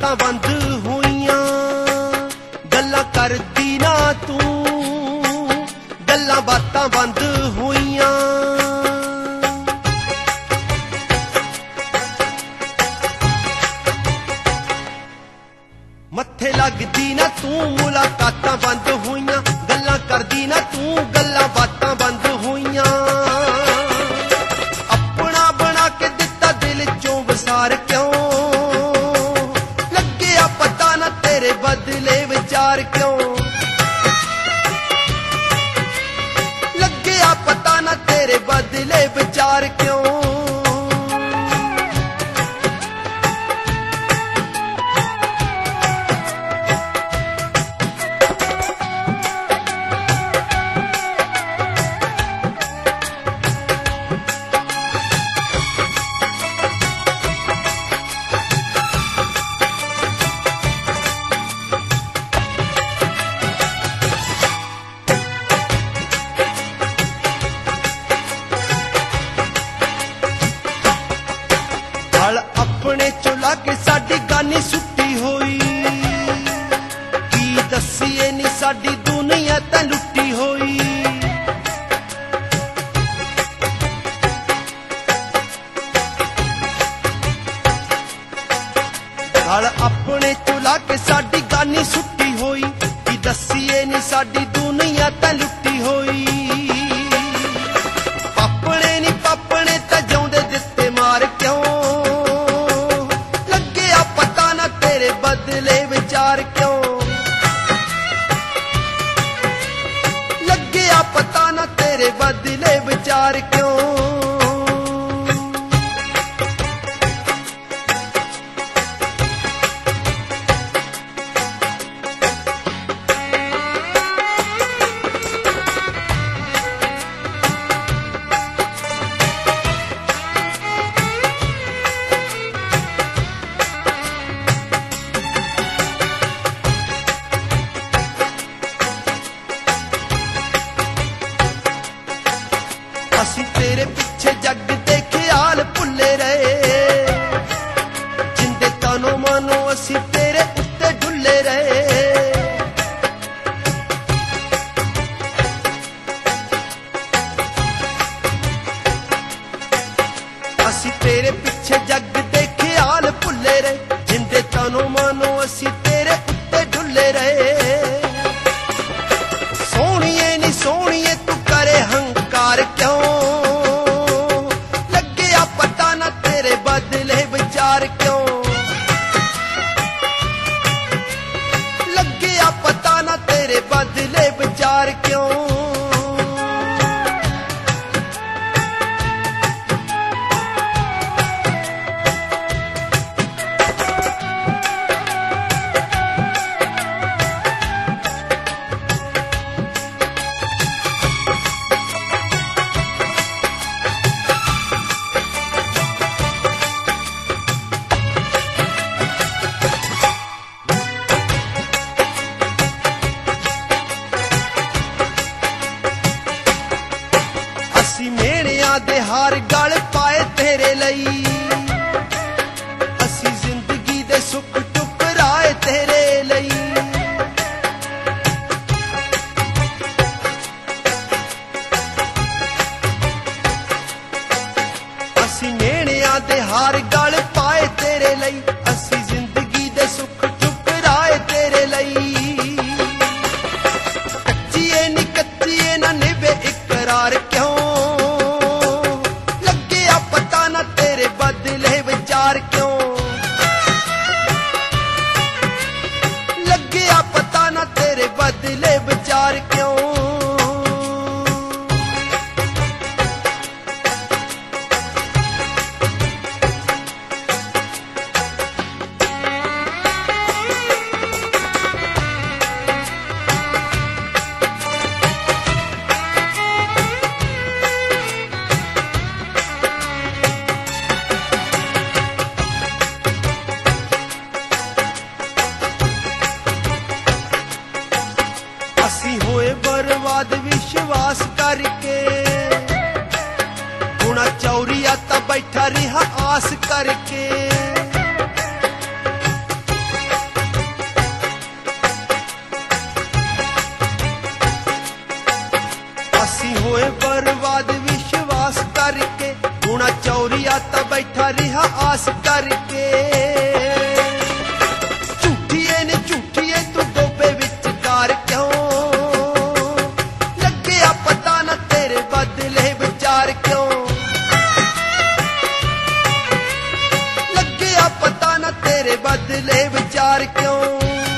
बातां बंद होइयां, गल्लां करदी ना तू, गल्लां बातां बंद होइयां। मत्थे लगदी ना तू, मुलाकातां बंद होइयां, गल्लां करदी ना तू, गल्लां बातां बंद होइयां। अपना बना के दिता दिल चों वसार क्यों, लगे आ पता ना तेरे बदले विचार क्यों, लगे आ पता ना तेरे बदले विचार क्यों। अपने चुला के साडी गानी सुट्टी होई, की दसीए नी साडी दुनिया तां लुट्टी होई। अपने चुला के साडी गानी सुट्टी होई, की दसीए नी साडी दुनिया तां लुट्टी होई। पापने नी पापने तां जाउंदे दित्ते मार क्यों, बदले विचार क्यों, लगे आ पता ना तेरे बदले विचार क्यों। असी तेरे पिछे जग दे ख्याल भुले रहे, जिंदे तनो मानो असी तेरे उत्ते डुले रहे। असी तेरे पिछे जग दे ख्याल भुले रहे, जिंदे तनो मानो असी तेरे उत्ते डुले रहे। सोहणिए नी सोहणिए तू करे हंकार क्यों, बदले विचार क्यों, लगे आ पता ना तेरे बदले विचार क्यों। दे हार गल पाए तेरे लई, असी जिंदगी दे सुख टुकराए तेरे लई। असी मेहणियां दे हार गल पाए तेरे लई, असी जिंदगी दे सुख टुकराए तेरे लई। कच्चिए नी कच्चिए ना निभे इकरार क्यों, बदले विचार क्यों, लगे आ पता ना तेरे बदले विचार क्यों। तेरे बदले विचार क्यों